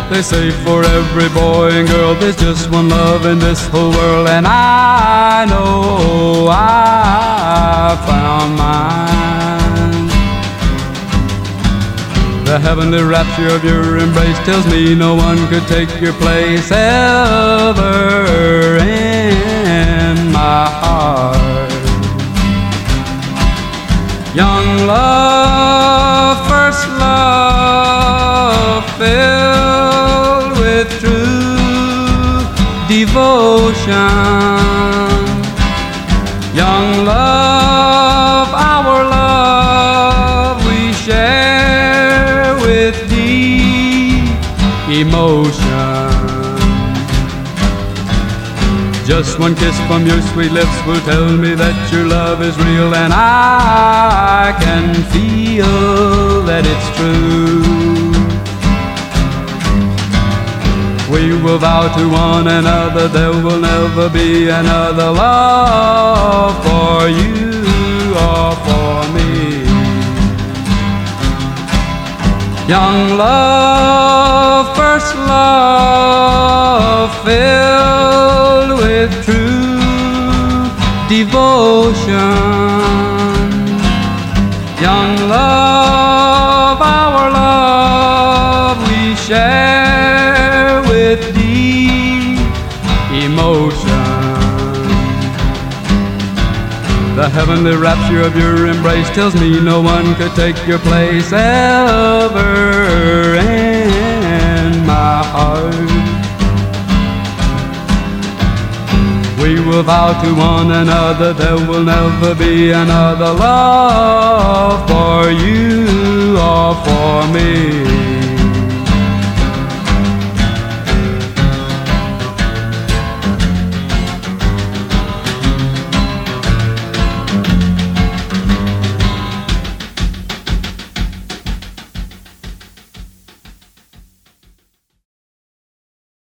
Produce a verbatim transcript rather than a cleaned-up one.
They say for every boy and girl there's just one love in this whole world, and I know I found mine. The heavenly rapture of your embrace tells me no one could take your place ever in my heart. Young love, first love, filled with true devotion. Young love, our love we share with deep emotion. Just one kiss from your sweet lips will tell me that your love is real, and I can feel that it's true. We will vow to one another there will never be another love for you or for me. Young love, first love, filled with true devotion. Young love, our love we share with deep emotion. The heavenly rapture of your embrace tells me no one could take your place ever in my heart. We will vow to one another there will never be another love for you or for me.